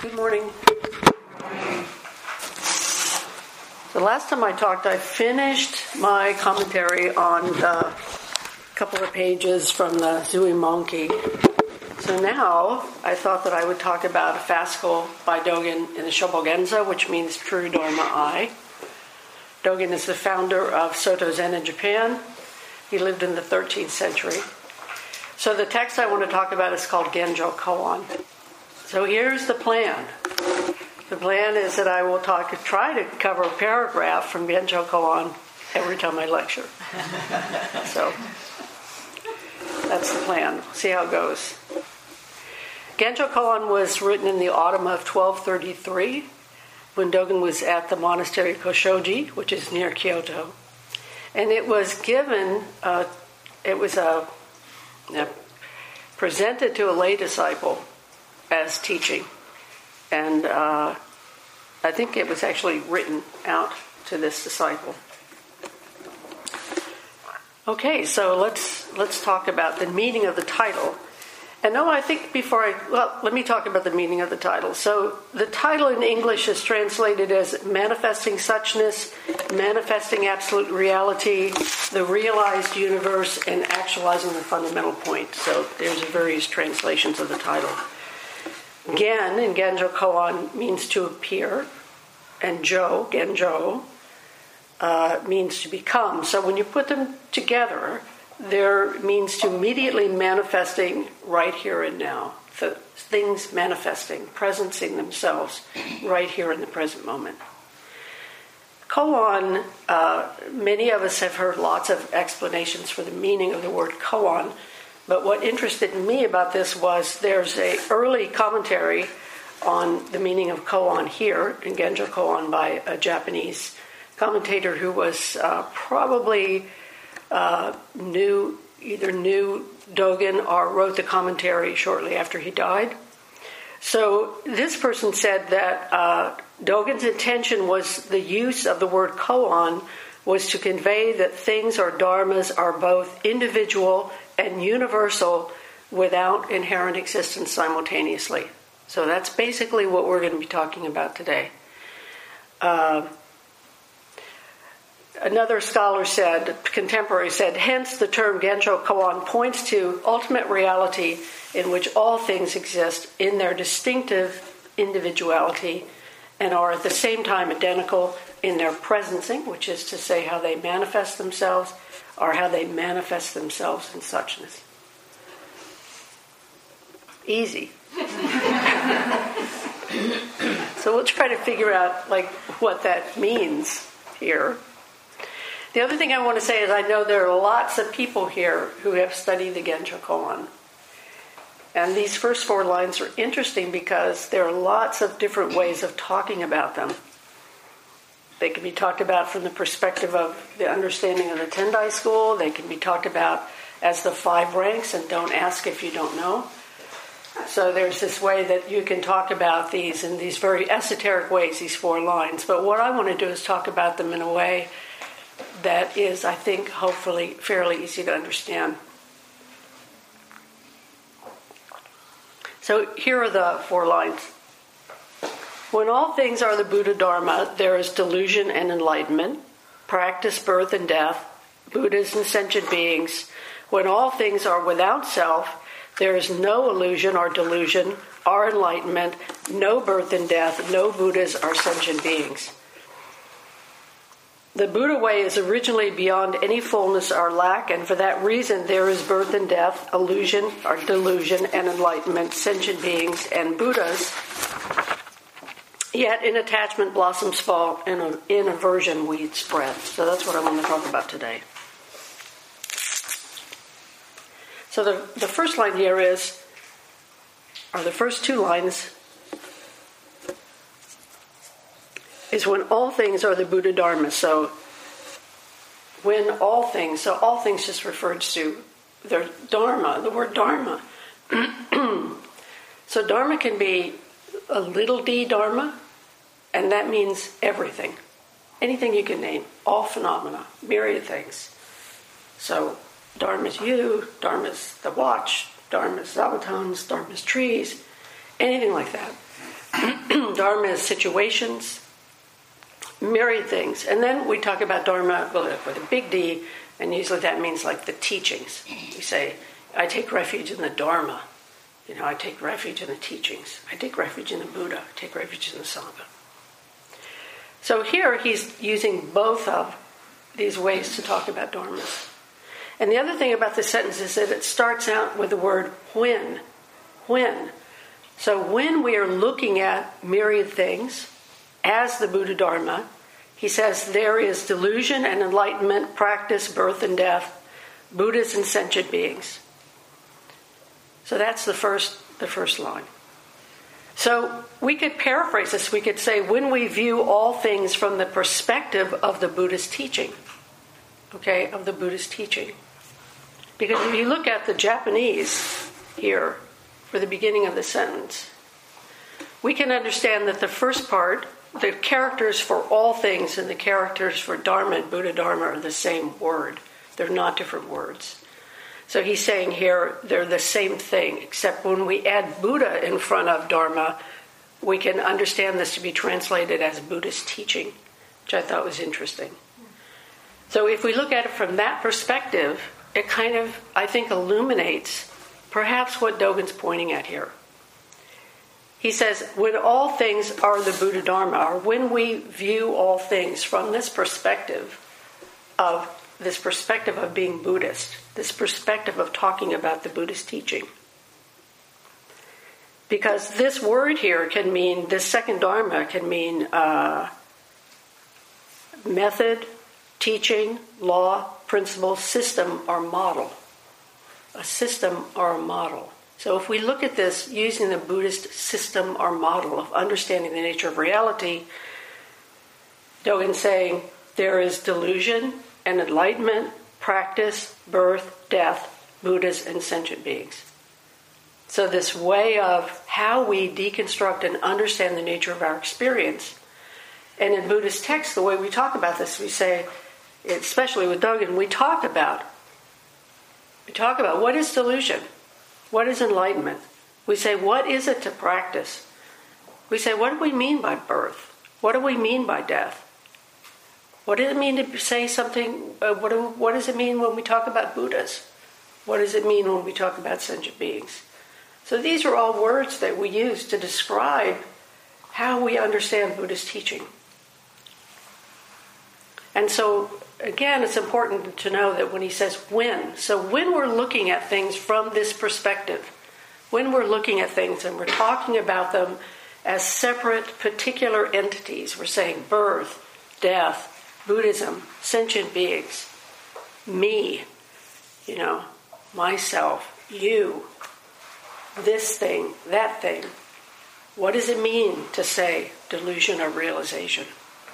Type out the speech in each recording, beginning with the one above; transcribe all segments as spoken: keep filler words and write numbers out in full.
Good morning. The last time I talked, I finished my commentary on the couple of pages from the Zui Monkey. So now I thought that I would talk about a fascicle by Dogen in the Shobogenzo, which means True Dharma I. Dogen is the founder of Soto Zen in Japan. He lived in the thirteenth century. So the text I want to talk about is called Genjo Koan. So here's the plan. The plan is that I will talk, try to cover a paragraph from Genjo Koan every time I lecture. So that's the plan. See how it goes. Genjo Koan was written in the autumn of twelve thirty-three when Dogen was at the monastery Koshoji, which is near Kyoto. And it was given, uh, it was a, uh, presented to a lay disciple as teaching. And uh, I think it was actually written out to this disciple. Okay, so let's let's talk about the meaning of the title. And no, I think before I, well, let me talk about the meaning of the title. So the title in English is translated as Manifesting Suchness, Manifesting Absolute Reality, the Realized Universe, and Actualizing the Fundamental Point. So there's various translations of the title. Gen in Genjo Koan means to appear, and Jo, Genjo, uh, means to become. So when you put them together, there means to immediately manifesting right here and now. So things manifesting, presencing themselves right here in the present moment. Koan, uh, many of us have heard lots of explanations for the meaning of the word koan, but what interested me about this was there's a early commentary on the meaning of koan here in Genjo Koan by a Japanese commentator who was uh, probably Uh, knew either knew Dogen or wrote the commentary shortly after he died. So this person said that uh, Dogen's intention was the use of the word koan was to convey that things or dharmas are both individual and universal without inherent existence simultaneously. So that's basically what we're going to be talking about today. Uh, Another scholar said, contemporary said, hence the term Genjo Koan points to ultimate reality in which all things exist in their distinctive individuality and are at the same time identical in their presencing, which is to say how they manifest themselves or how they manifest themselves in suchness. Easy. So we'll try to figure out like what that means here. The other thing I want to say is I know there are lots of people here who have studied the Genjo Koan. And these first four lines are interesting because there are lots of different ways of talking about them. They can be talked about from the perspective of the understanding of the Tendai school. They can be talked about as the five ranks and don't ask if you don't know. So there's this way that you can talk about these in these very esoteric ways, these four lines. But what I want to do is talk about them in a way that is, I think, hopefully fairly easy to understand. So here are the four lines. When all things are the Buddha Dharma, there is delusion and enlightenment, practice, birth, and death, Buddhas and sentient beings. When all things are without self, there is no illusion or delusion or enlightenment, no birth and death, no Buddhas or sentient beings. The Buddha way is originally beyond any fullness or lack, and for that reason there is birth and death, illusion or delusion, and enlightenment, sentient beings, and Buddhas. Yet in attachment blossoms fall, and in aversion weeds spread. So that's what I want to talk about today. So the, the first line here is, or the first two lines, is when all things are the Buddha Dharma. So when all things, so all things just refers to their Dharma, the word Dharma. So Dharma can be a little d Dharma, and that means everything. Anything you can name, all phenomena, myriad things. So Dharma is you, Dharma is the watch, Dharma is Zabatons, Dharma is trees, anything like that. Dharma is situations, myriad things. And then we talk about Dharma with a big D, and usually that means like the teachings. We say, I take refuge in the Dharma. You know, I take refuge in the teachings. I take refuge in the Buddha. I take refuge in the Sangha. So here he's using both of these ways to talk about dharmas. And the other thing about this sentence is that it starts out with the word when. When. So when we are looking at myriad things as the Buddha Dharma, he says there is delusion and enlightenment, practice, birth and death, Buddhas and sentient beings. So that's the first, the first line. So we could paraphrase this. We could say, when we view all things from the perspective of the Buddhist teaching, okay, of the Buddhist teaching. Because if you look at the Japanese here, for the beginning of the sentence, we can understand that the first part, the characters for all things and the characters for Dharma and Buddha Dharma are the same word. They're not different words. So he's saying here they're the same thing, except when we add Buddha in front of Dharma, we can understand this to be translated as Buddhist teaching, which I thought was interesting. So if we look at it from that perspective, it kind of, I think, illuminates perhaps what Dogen's pointing at here. He says, when all things are the Buddha Dharma, or when we view all things from this perspective of this perspective of being Buddhist, this perspective of talking about the Buddhist teaching. Because this word here can mean, this second Dharma can mean uh, method, teaching, law, principle, system, or model. A system or a model. So if we look at this using the Buddhist system or model of understanding the nature of reality, Dogen's saying there is delusion and enlightenment, practice, birth, death, Buddhas, and sentient beings. So this way of how we deconstruct and understand the nature of our experience. And in Buddhist texts, the way we talk about this, we say, especially with Dogen, we talk about, we talk about what is delusion? What is enlightenment? We say, what is it to practice? We say, what do we mean by birth? What do we mean by death? What does it mean to say something? Uh, what, do, what does it mean when we talk about Buddhas? What does it mean when we talk about sentient beings? So these are all words that we use to describe how we understand Buddhist teaching. And so, again, it's important to know that when he says when, so when we're looking at things from this perspective, when we're looking at things and we're talking about them as separate, particular entities, we're saying birth, death, Buddhism, sentient beings, me, you know, myself, you, this thing, that thing. What does it mean to say delusion or realization?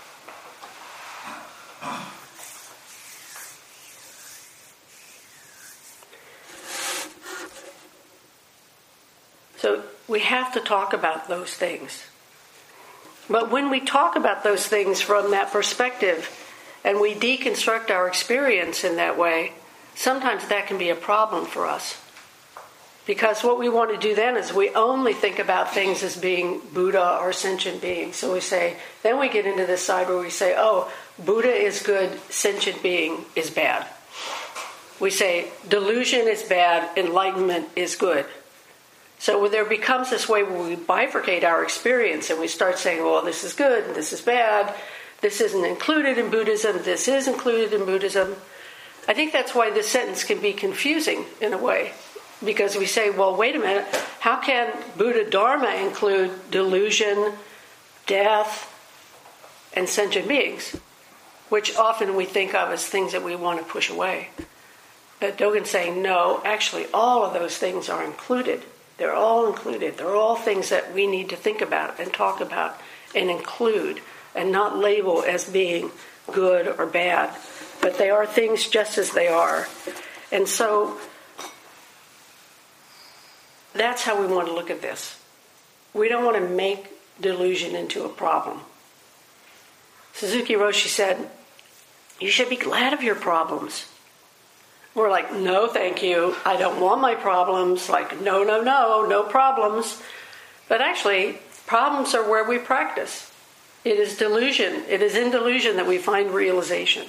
So we have to talk about those things. But when we talk about those things from that perspective and we deconstruct our experience in that way, sometimes that can be a problem for us. Because what we want to do then is we only think about things as being Buddha or sentient beings. So we say, then we get into this side where we say, oh, Buddha is good, sentient being is bad. We say, delusion is bad, enlightenment is good. So there becomes this way where we bifurcate our experience and we start saying, well, this is good and this is bad. This isn't included in Buddhism. This is included in Buddhism. I think that's why this sentence can be confusing in a way. Because we say, well, wait a minute. How can Buddha Dharma include delusion, death, and sentient beings? Which often we think of as things that we want to push away. But Dogen's saying, no, actually all of those things are included. They're all included. They're all things that we need to think about and talk about and include and not label as being good or bad. But they are things just as they are. And so that's how we want to look at this. We don't want to make delusion into a problem. Suzuki Roshi said, you should be glad of your problems. We're like, no, thank you. I don't want my problems. Like, no, no, no, no problems. But actually, Problems are where we practice. It is delusion. It is in delusion that we find realization.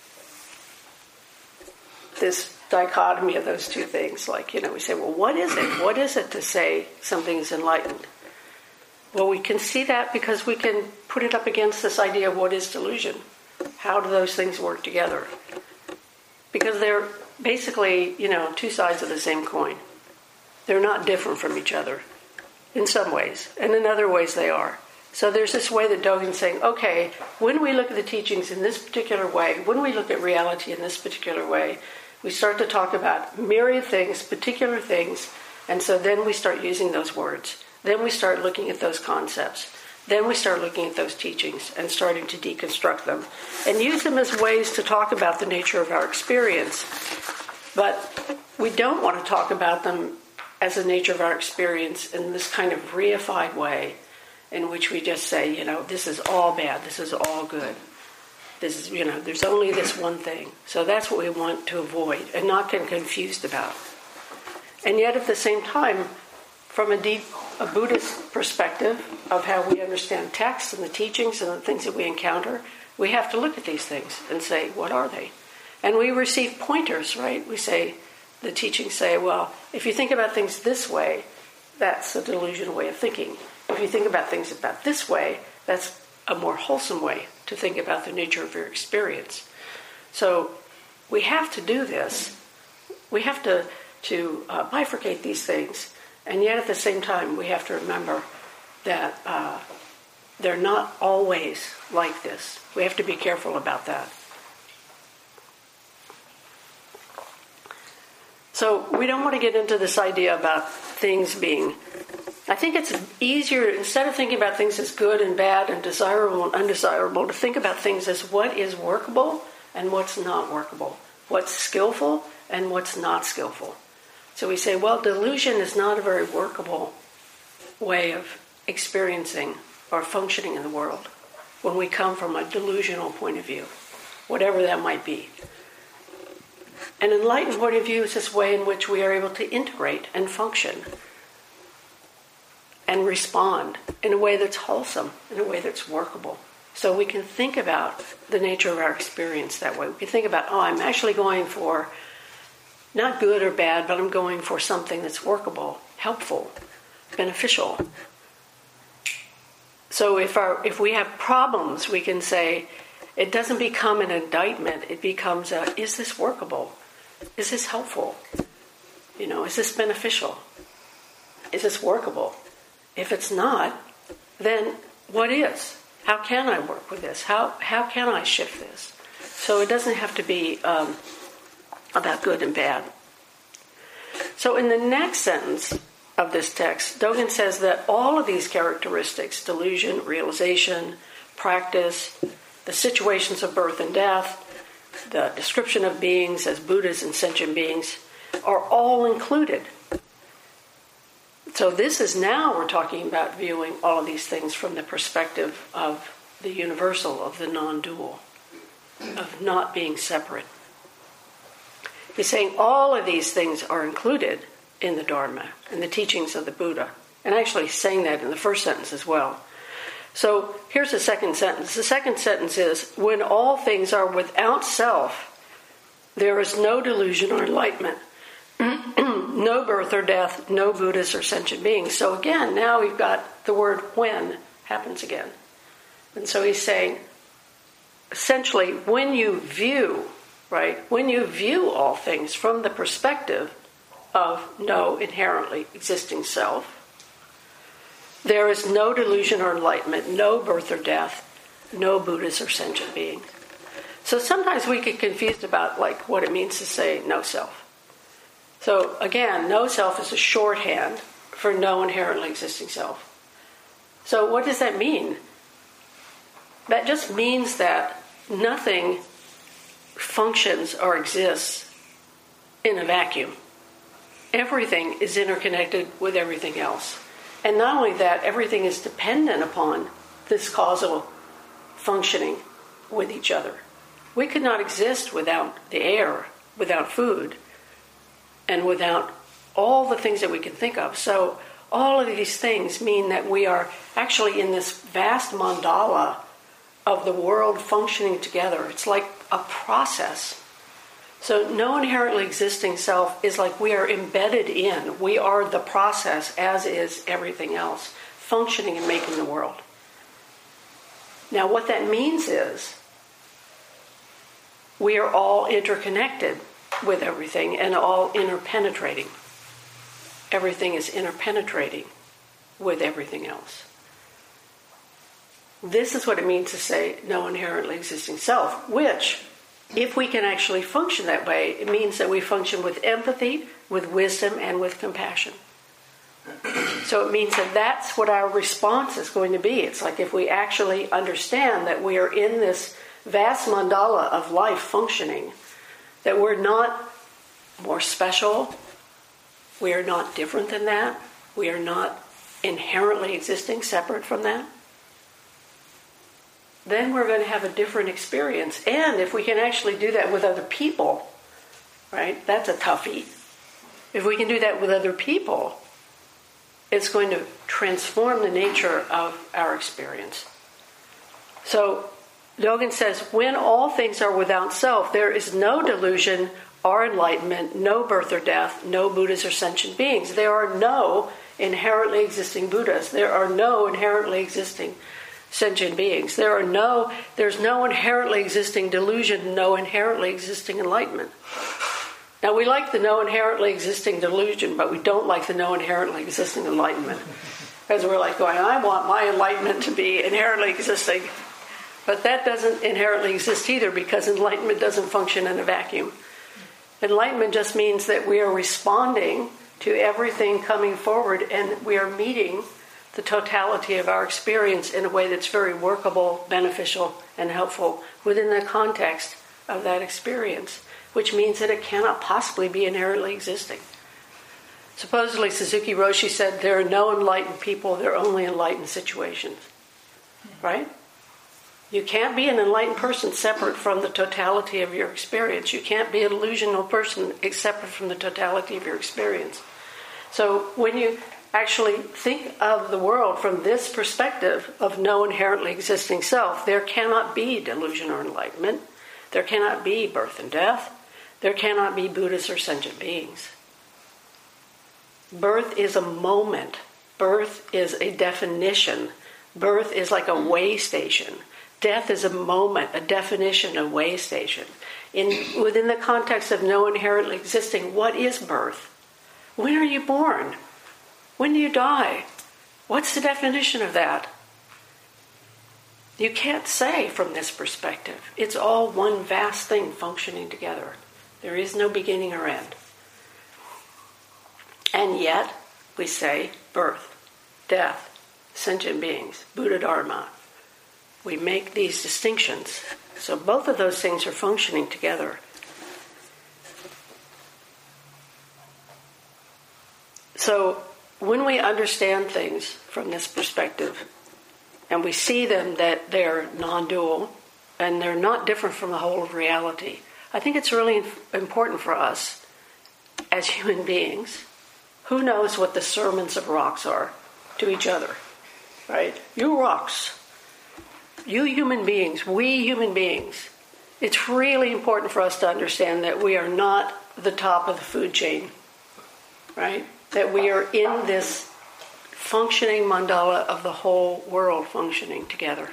This dichotomy of those two things. Like, you know, we say, well, what is it? What is it to say something is enlightened? Well, we can see that because we can put it up against this idea of what is delusion. How do those things work together? Because they're basically, you know, two sides of the same coin. They're not different from each other in some ways, and in other ways they are. So there's this way that Dogen's saying, okay, when we look at the teachings in this particular way, when we look at reality in this particular way, we start to talk about myriad things, particular things, and so then we start using those words. Then we start looking at those concepts. Then we start looking at those teachings and starting to deconstruct them and use them as ways to talk about the nature of our experience. But we don't want to talk about them as the nature of our experience in this kind of reified way in which we just say, you know, this is all bad, this is all good. This is, you know, there's only this one thing. So that's what we want to avoid and not get confused about. And yet at the same time, from a deep a Buddhist perspective of how we understand texts and the teachings and the things that we encounter, we have to look at these things and say, what are they? And we receive pointers, right? We say, the teachings say, well, if you think about things this way, that's a delusional way of thinking. If you think about things about this way, that's a more wholesome way to think about the nature of your experience. So we have to do this. We have to, to uh, bifurcate these things. And yet at the same time, we have to remember that uh, they're not always like this. We have to be careful about that. So we don't want to get into this idea about things being... I think it's easier, instead of thinking about things as good and bad and desirable and undesirable, to think about things as what is workable and what's not workable. What's skillful and what's not skillful. So we say, well, delusion is not a very workable way of experiencing or functioning in the world when we come from a delusional point of view, whatever that might be. An enlightened point of view is this way in which we are able to integrate and function and respond in a way that's wholesome, in a way that's workable. So we can think about the nature of our experience that way. We can think about, oh, I'm actually going for not good or bad, but I'm going for something that's workable, helpful, beneficial. So if our if we have problems, we can say, it doesn't become an indictment. It becomes a, is this workable? Is this helpful? You know, is this beneficial? Is this workable? If it's not, then what is? How can I work with this? How how can I shift this? So it doesn't have to be um, about good and bad. So in the next sentence of this text, Dogen says that all of these characteristics, delusion, realization, practice, the situations of birth and death, the description of beings as Buddhas and sentient beings, are all included. So this is now we're talking about viewing all of these things from the perspective of the universal, of the non-dual, of not being separate. He's saying all of these things are included in the Dharma, in the teachings of the Buddha. And actually saying that in the first sentence as well. So here's the second sentence. The second sentence is, when all things are without self, there is no delusion or enlightenment. No birth or death, no Buddhas or sentient beings. So again, now we've got the word when happens again. And so he's saying, essentially, when you view, right, when you view all things from the perspective of no inherently existing self, there is no delusion or enlightenment, no birth or death, no Buddhas or sentient beings. So sometimes we get confused about like what it means to say no self. So again, no self is a shorthand for no inherently existing self. So what does that mean? That just means that nothing functions or exists in a vacuum. Everything is interconnected with everything else. And not only that, everything is dependent upon this causal functioning with each other. We could not exist without the air, without food, and without all the things that we can think of. So All of these things mean that we are actually in this vast mandala of the world functioning together. It's like a process. So no inherently existing self is like we are embedded in. We are the process, as is everything else, functioning and making the world. Now what that means is we are all interconnected with everything and all interpenetrating. Everything is interpenetrating with everything else. This is what it means to say no inherently existing self, which, if we can actually function that way, it means that we function with empathy, with wisdom, and with compassion. So it means that that's what our response is going to be. It's like if we actually understand that we are in this vast mandala of life functioning, that we're not more special, we are not different than that, we are not inherently existing separate from that, then we're going to have a different experience. And if we can actually do that with other people, right, that's a toughie. If we can do that with other people, it's going to transform the nature of our experience. So Dogen says, when all things are without self, there is no delusion or enlightenment, no birth or death, no Buddhas or sentient beings. There are no inherently existing Buddhas. There are no inherently existing sentient beings. There are no, there's no inherently existing delusion, no inherently existing enlightenment. Now, we like the no inherently existing delusion, but we don't like the no inherently existing enlightenment. Because we're like going, I want my enlightenment to be inherently existing. But that doesn't inherently exist either, because enlightenment doesn't function in a vacuum. Enlightenment just means that we are responding to everything coming forward, and we are meeting the totality of our experience in a way that's very workable, beneficial, and helpful within the context of that experience, which means that it cannot possibly be inherently existing. Supposedly, Suzuki Roshi said there are no enlightened people, there are only enlightened situations. Right? You can't be an enlightened person separate from the totality of your experience. You can't be an illusional person separate from the totality of your experience. So when you actually think of the world from this perspective of no inherently existing self, there cannot be delusion or enlightenment. There cannot be birth and death. There cannot be Buddhas or sentient beings. Birth is a moment. Birth is a definition. Birth is like a way station. Death is a moment, a definition, a way station. In, within the context of no inherently existing, what is birth? When are you born? When do you die? What's the definition of that? You can't say from this perspective. It's all one vast thing functioning together. There is no beginning or end. And yet, we say birth, death, sentient beings, Buddha Dharma. We make these distinctions. So both of those things are functioning together. So when we understand things from this perspective, and we see them that they're non-dual, and they're not different from the whole of reality, I think it's really important for us as human beings. Who knows what the sermons of rocks are to each other, right? You rocks. You human beings, we human beings. It's really important for us to understand that we are not the top of the food chain, right? That we are in this functioning mandala of the whole world functioning together.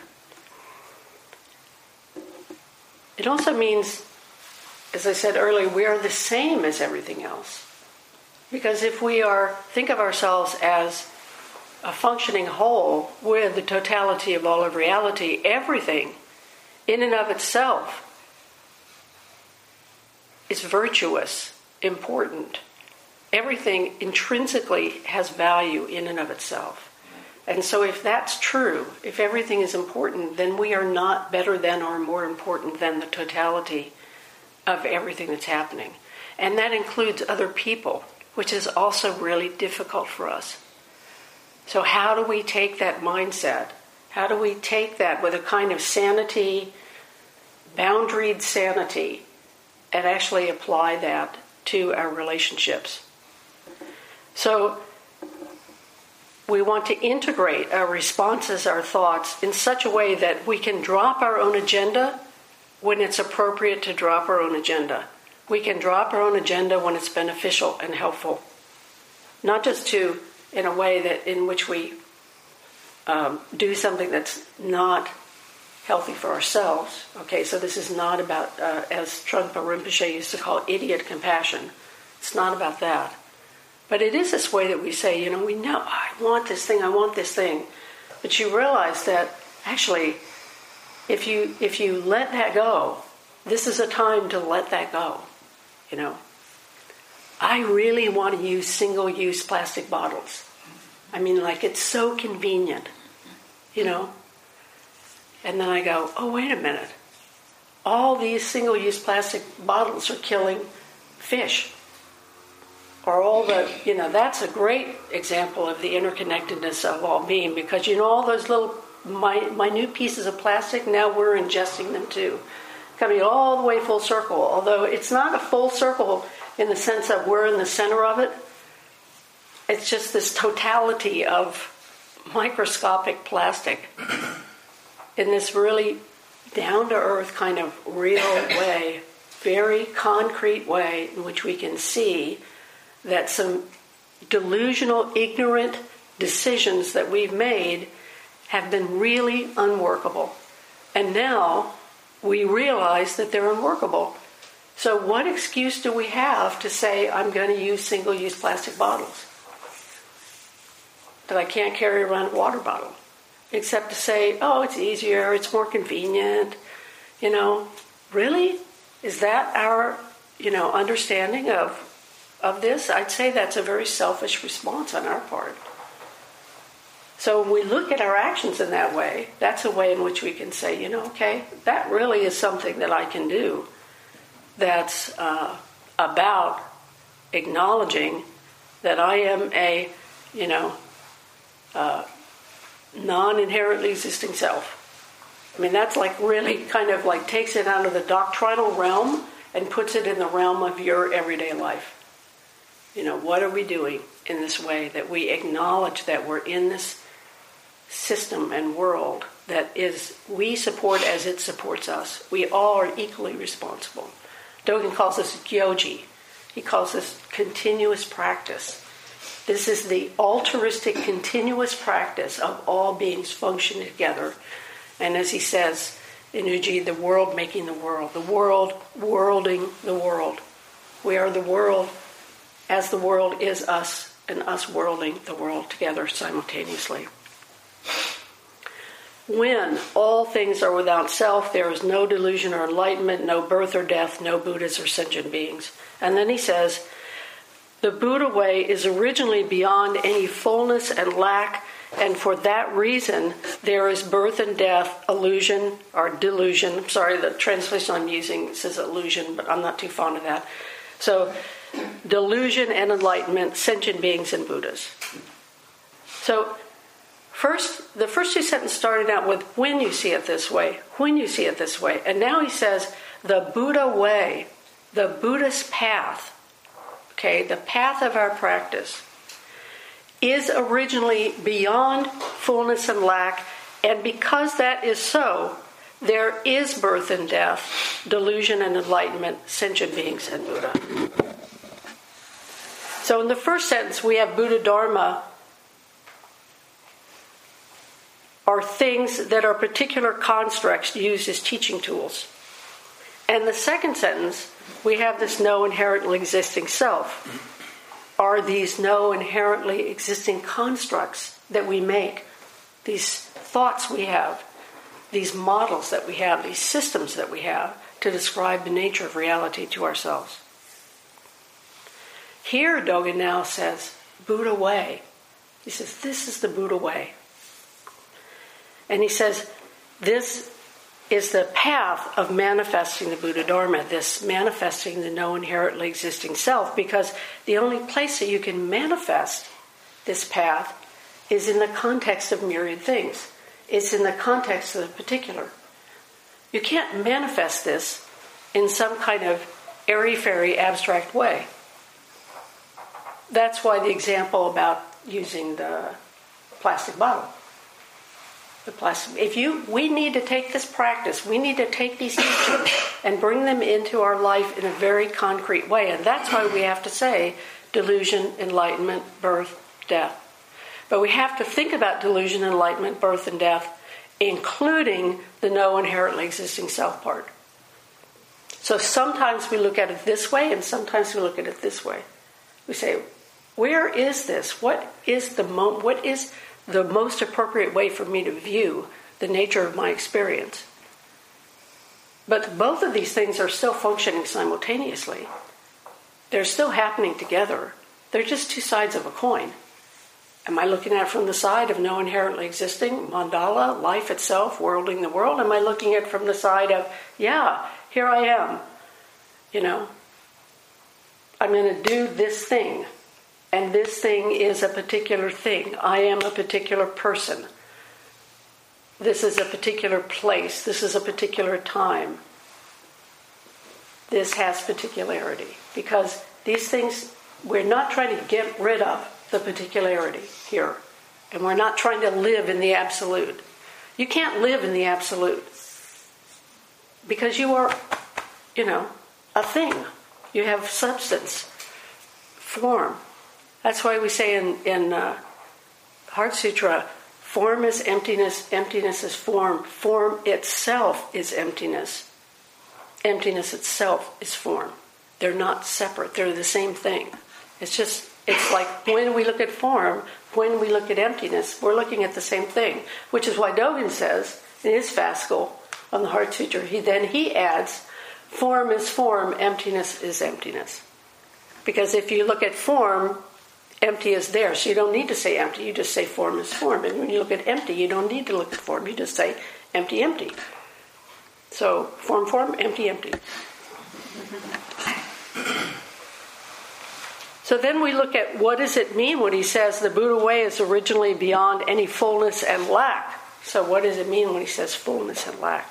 It also means, as I said earlier, we are the same as everything else. Because if we are, think of ourselves as a functioning whole with the totality of all of reality, everything in and of itself is virtuous, important. Everything intrinsically has value in and of itself. And so if that's true, if everything is important, then we are not better than or more important than the totality of everything that's happening. And that includes other people, which is also really difficult for us. So how do we take that mindset? How do we take that with a kind of sanity, boundaried sanity, and actually apply that to our relationships? So we want to integrate our responses, our thoughts, in such a way that we can drop our own agenda when it's appropriate to drop our own agenda. We can drop our own agenda when it's beneficial and helpful. Not just to, in a way that in which we um, do something that's not healthy for ourselves. Okay, so this is not about, uh, as Trungpa Rinpoche used to call it, idiot compassion. It's not about that. But it is this way that we say, you know, we know, oh, I want this thing, I want this thing. But you realize that actually, if you if you let that go, this is a time to let that go. You know, I really want to use single-use plastic bottles. I mean, like, it's so convenient, you know. And then I go, oh, wait a minute. All these single-use plastic bottles are killing fish. Or all the, you know, that's a great example of the interconnectedness of all being, because, you know, all those little minute pieces of plastic, now we're ingesting them too. Coming all the way full circle, although it's not a full circle in the sense that we're in the center of it. It's just this totality of microscopic plastic in this really down-to-earth kind of real way, very concrete way in which we can see that some delusional, ignorant decisions that we've made have been really unworkable. And now we realize that they're unworkable. So what excuse do we have to say, I'm going to use single-use plastic bottles? That I can't carry around a water bottle. Except to say, oh, it's easier, it's more convenient. You know, really? Is that our, you know, understanding of of this? I'd say that's a very selfish response on our part. So when we look at our actions in that way, that's a way in which we can say, you know, okay, that really is something that I can do that's uh, about acknowledging that I am a, you know, uh, non-inherently existing self. I mean, that's like really kind of like takes it out of the doctrinal realm and puts it in the realm of your everyday life. You know, what are we doing in this way that we acknowledge that we're in this system and world that is, we support as it supports us. We all are equally responsible. Dogen calls this gyoji. He calls this continuous practice. This is the altruistic continuous practice of all beings functioning together. And as he says in Uji, the world making the world. The world worlding the world. We are the world as the world is us, and us worlding the world together simultaneously. When all things are without self, there is no delusion or enlightenment, no birth or death, no Buddhas or sentient beings. And then he says, the Buddha way is originally beyond any fullness and lack, and for that reason there is birth and death, illusion, or delusion. I'm sorry, the translation I'm using says illusion, but I'm not too fond of that. So, delusion and enlightenment, sentient beings and Buddhas. So, first, the first two sentences started out with when you see it this way, when you see it this way. And now he says the Buddha way, the Buddhist path, okay, the path of our practice, is originally beyond fullness and lack. And because that is so, there is birth and death, delusion and enlightenment, sentient beings and Buddha. So in the first sentence, we have Buddha Dharma are things that are particular constructs used as teaching tools. And the second sentence, we have this no inherently existing self. Are these no inherently existing constructs that we make, these thoughts we have, these models that we have, these systems that we have to describe the nature of reality to ourselves. Here, Dogen now says, Buddha way. He says, this is the Buddha way. And he says, this is the path of manifesting the Buddha Dharma, this manifesting the no inherently existing self, because the only place that you can manifest this path is in the context of myriad things. It's in the context of the particular. You can't manifest this in some kind of airy-fairy abstract way. That's why the example about using the plastic bottle. The plastic. If you, we need to take this practice. We need to take these teachings and bring them into our life in a very concrete way. And that's why we have to say delusion, enlightenment, birth, death. But we have to think about delusion, enlightenment, birth, and death, including the no inherently existing self part. So sometimes we look at it this way, and sometimes we look at it this way. We say, where is this? What is the mo- What is the most appropriate way for me to view the nature of my experience? But both of these things are still functioning simultaneously. They're still happening together. They're just two sides of a coin. Am I looking at it from the side of no inherently existing, mandala, life itself, worlding the world? Am I looking at it from the side of, yeah, here I am, you know, I'm going to do this thing, and this thing is a particular thing. I am a particular person. This is a particular place. This is a particular time. This has particularity. Because these things, we're not trying to get rid of the particularity here. And we're not trying to live in the absolute. You can't live in the absolute. Because you are, you know, a thing. You have substance, form. That's why we say in, in uh, Heart Sutra, form is emptiness, emptiness is form. Form itself is emptiness. Emptiness itself is form. They're not separate. They're the same thing. It's just, it's like when we look at form, when we look at emptiness, we're looking at the same thing. Which is why Dogen says in his fast school on the Heart Sutra, he then he adds, form is form, emptiness is emptiness. Because if you look at form, empty is there. So you don't need to say empty, you just say form is form. And when you look at empty, you don't need to look at form, you just say empty, empty. So form, form, empty, empty. So then we look at what does it mean when he says the Buddha way is originally beyond any fullness and lack. So what does it mean when he says fullness and lack?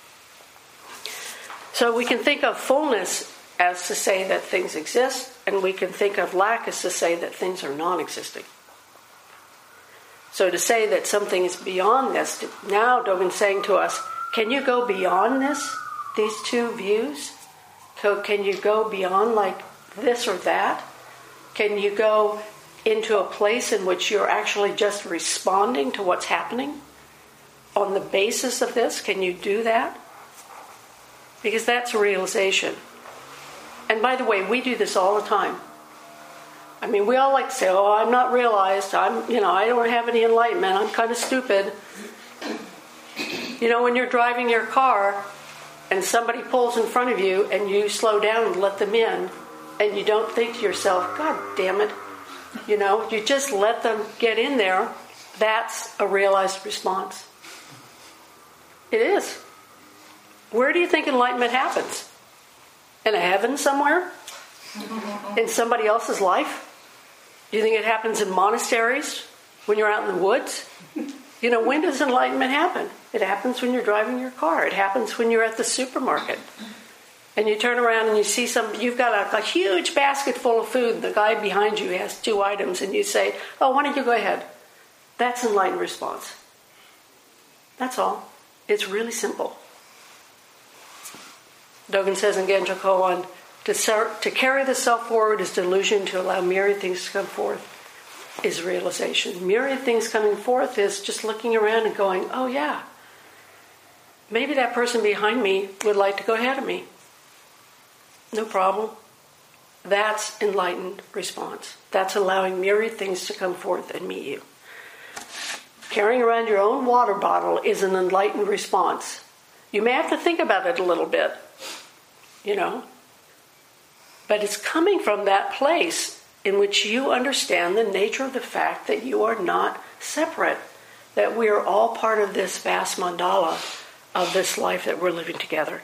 So we can think of fullness as to say that things exist, and we can think of lack as to say that things are non-existing. So to say that something is beyond this, now Dogen's saying to us, can you go beyond this, these two views? So can you go beyond like this or that? Can you go into a place in which you're actually just responding to what's happening on the basis of this? Can you do that? Because that's a realization. And by the way, we do this all the time. I mean, we all like to say, oh, I'm not realized. I'm, you know, I don't have any enlightenment. I'm kind of stupid. You know, when you're driving your car and somebody pulls in front of you and you slow down and let them in, and you don't think to yourself, God damn it. You know, you just let them get in there. That's a realized response. It is. Where do you think enlightenment happens? In a heaven somewhere? In somebody else's life? Do you think it happens in monasteries? When you're out in the woods? You know, when does enlightenment happen? It happens when you're driving your car. It happens when you're at the supermarket. And you turn around and you see some, you've got a, a huge basket full of food. The guy behind you has two items and you say, oh, why don't you go ahead? That's enlightened response. That's all. It's really simple. Dogen says in Genjo Koan, to, ser- to carry the self forward is delusion, to allow myriad things to come forth is realization. Myriad things coming forth is just looking around and going, oh yeah, maybe that person behind me would like to go ahead of me. No problem. That's enlightened response. That's allowing myriad things to come forth and meet you. Carrying around your own water bottle is an enlightened response. You may have to think about it a little bit, you know, but it's coming from that place in which you understand the nature of the fact that you are not separate, that we are all part of this vast mandala of this life that we're living together.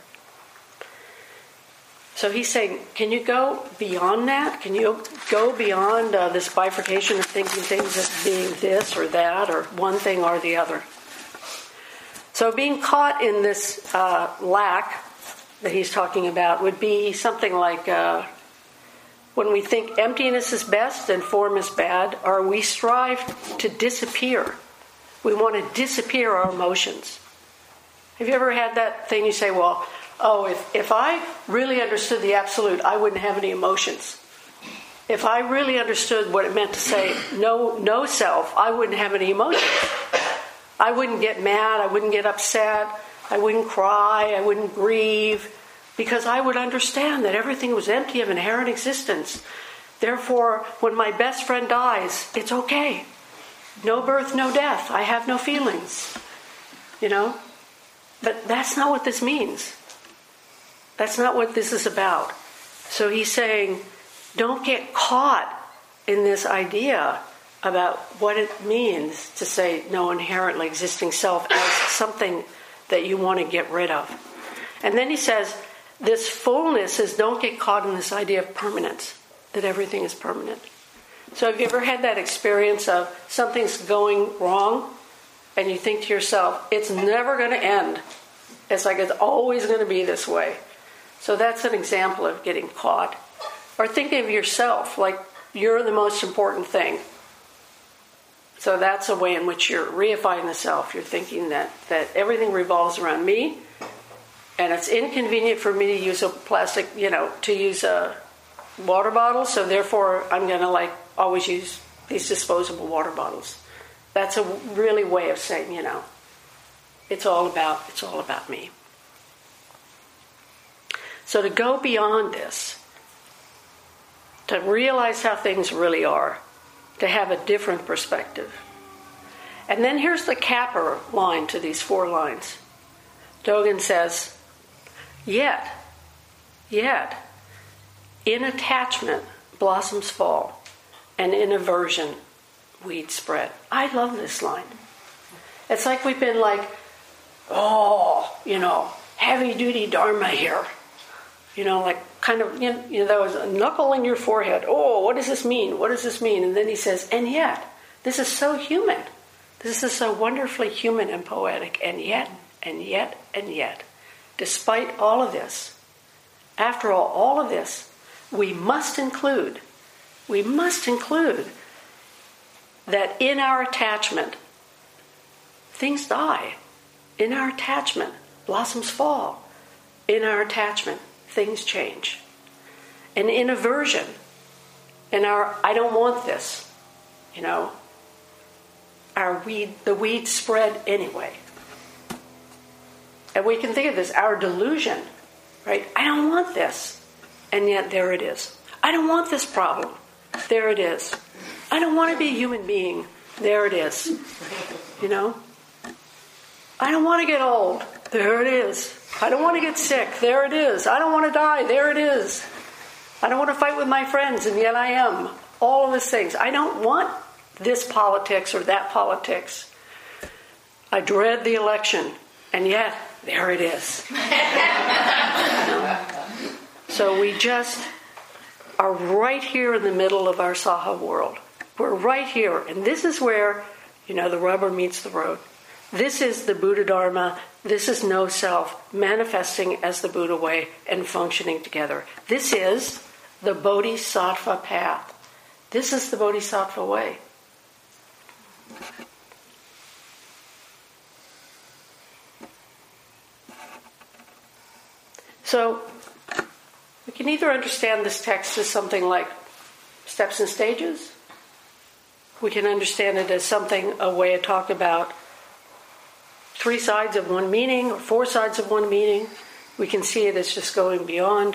So he's saying, can you go beyond that? Can you go beyond uh, this bifurcation of thinking things as being this or that or one thing or the other? So being caught in this uh, lack that he's talking about would be something like uh, when we think emptiness is best and form is bad, or we strive to disappear. We want to disappear our emotions. Have you ever had that thing you say, well, oh, if, if I really understood the absolute, I wouldn't have any emotions. If I really understood what it meant to say no, no self, I wouldn't have any emotions. I wouldn't get mad, I wouldn't get upset, I wouldn't cry, I wouldn't grieve, because I would understand that everything was empty of inherent existence. Therefore, when my best friend dies, it's okay. No birth, no death. I have no feelings. You know? But that's not what this means. That's not what this is about. So he's saying, don't get caught in this idea about what it means to say no inherently existing self as something that you want to get rid of. And then he says, this fullness is don't get caught in this idea of permanence, that everything is permanent. So have you ever had that experience of something's going wrong and you think to yourself, it's never going to end. It's like it's always going to be this way. So that's an example of getting caught. Or thinking of yourself like you're the most important thing. So that's a way in which you're reifying the self. You're thinking that, that everything revolves around me, and it's inconvenient for me to use a plastic, you know, to use a water bottle, so therefore I'm going to like always use these disposable water bottles. That's a really way of saying, you know, it's all about it's all about me. So to go beyond this, to realize how things really are, to have a different perspective. And then here's the capper line to these four lines. Dogen says, yet, yet, in attachment, blossoms fall, and in aversion, weeds spread. I love this line. It's like we've been like, oh, you know, heavy-duty Dharma here. You know, like kind of, you know, you know, there was a knuckle in your forehead. Oh, what does this mean? What does this mean? And then he says, and yet, this is so human. This is so wonderfully human and poetic. And yet, and yet, and yet, despite all of this, after all, all of this, we must include, we must include that in our attachment, things die. In our attachment, blossoms fall. In our attachment, things change. And in aversion, in our I don't want this, you know, our weed, the weeds spread anyway. And we can think of this, our delusion, right? I don't want this. And yet there it is. I don't want this problem. There it is. I don't want to be a human being. There it is. You know? I don't want to get old. There it is. I don't want to get sick. There it is. I don't want to die. There it is. I don't want to fight with my friends, and yet I am. All of these things. I don't want this politics or that politics. I dread the election, and yet there it is. You know? So we just are right here in the middle of our Saha world. We're right here, and this is where, you know, the rubber meets the road. This is the Buddha Dharma. This is no self manifesting as the Buddha way and functioning together. This is the Bodhisattva path. This is the Bodhisattva way. So we can either understand this text as something like steps and stages. We can understand it as something, a way of talk about three sides of one meaning or four sides of one meaning. We can see it as just going beyond.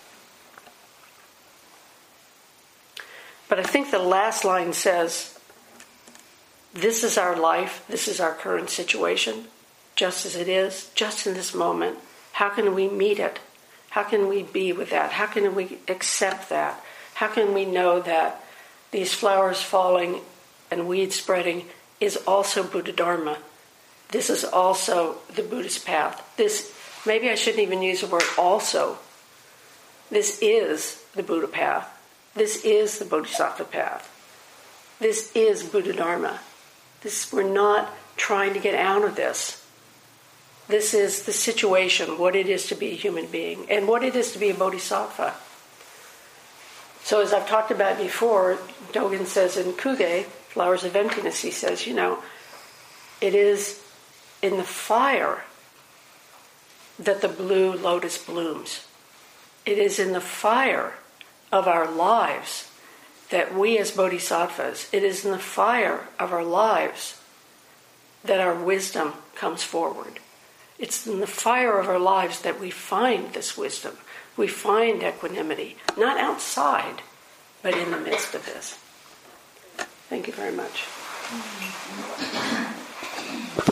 But I think the last line says, this is our life, this is our current situation, just as it is, just in this moment. How can we meet it? How can we be with that? How can we accept that? How can we know that these flowers falling and weeds spreading is also Buddha Dharma? This is also the Buddhist path. This, maybe I shouldn't even use the word also. This is the Buddha path. This is the Bodhisattva path. This is Buddha Dharma. This, we're not trying to get out of this. This is the situation, what it is to be a human being, and what it is to be a bodhisattva. So as I've talked about before, Dogen says in Kuge, Flowers of Emptiness, he says, you know, it is in the fire that the blue lotus blooms. It is in the fire of our lives that we as bodhisattvas, it is in the fire of our lives that our wisdom comes forward. It's in the fire of our lives that we find this wisdom. We find equanimity, not outside, but in the midst of this. Thank you very much.